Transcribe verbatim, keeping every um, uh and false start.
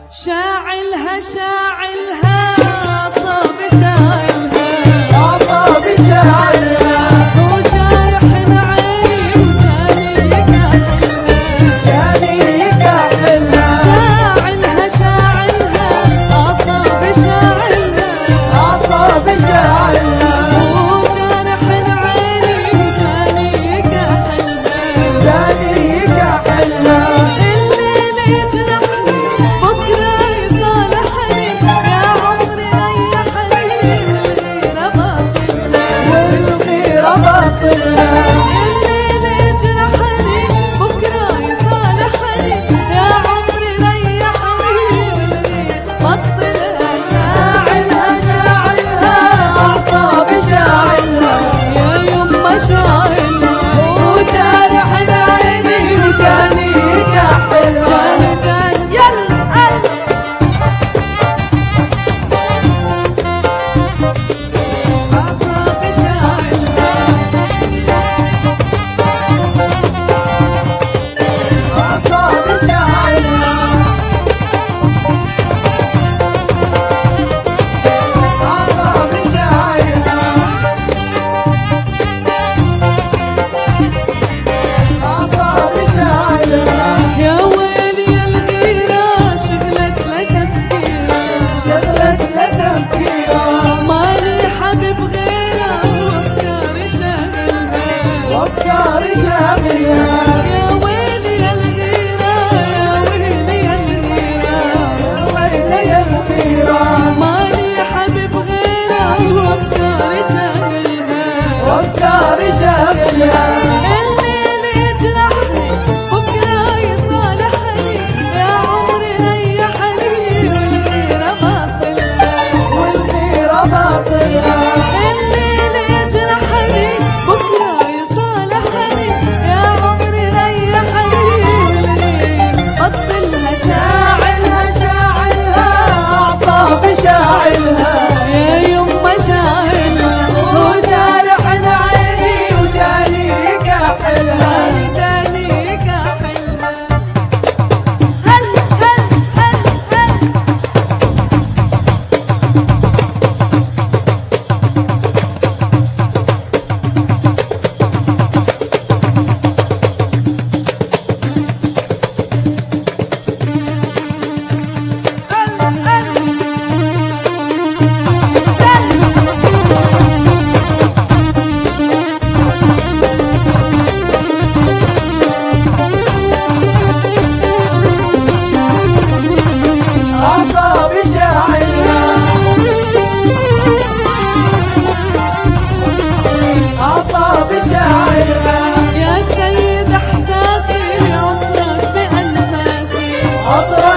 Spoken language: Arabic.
شاعلها شاعلها عصاب شاعلها عصاب شاعلها وجارح عيني وجاني كاحلها جاني كاحلها شاعلها شاعلها عصاب شاعلها عصاب شاعلها وجارح عيني وجاني كاحلها جاني كاحلها الليل يجرحني بكره يصالحني يا عمري ريحني والغيرة باطلها والغيرة باطلها الليل يجرحني بكره يصالحني يا عمري ريحني والغيرة باطلها شاعلها شاعلها عصاب شاعلها يا يما شاعلها وجارح عيني وجاني كاحلها جاني جاني يلا عصاب شاعلها عصاب شاعلها عصاب شاعلها عصاب شاعلها يا ويلي يا الغيرة شغلت لك تفكيرة شغلت لتفكيرها مالي حبيب غيرة وافكاري شاغلها وافكاري شاغلها يا ويلي يا الغيرة يا ويلي يا الغيرة يا ويلي يا الغيرة مالي حبيب غيرة وافكاري شاغلها وافكاري شاغلها الليل يجرحني بكره يصالحني يا عمري ريحني والغيرة باطلها والغيرة باطلها الليل يجرحني بكره يصالحني يا عمري ريحني والغيرة باطلها شاعلها شاعلها أعصاب شاعلها يا يما شاعلها وجارح عيني وجاني كاحلها جاني كاحلها هل هل هل هل أعصاب شاعلها أعصاب شاعلها يا سيد احساسي عطرك بانفاسي عطر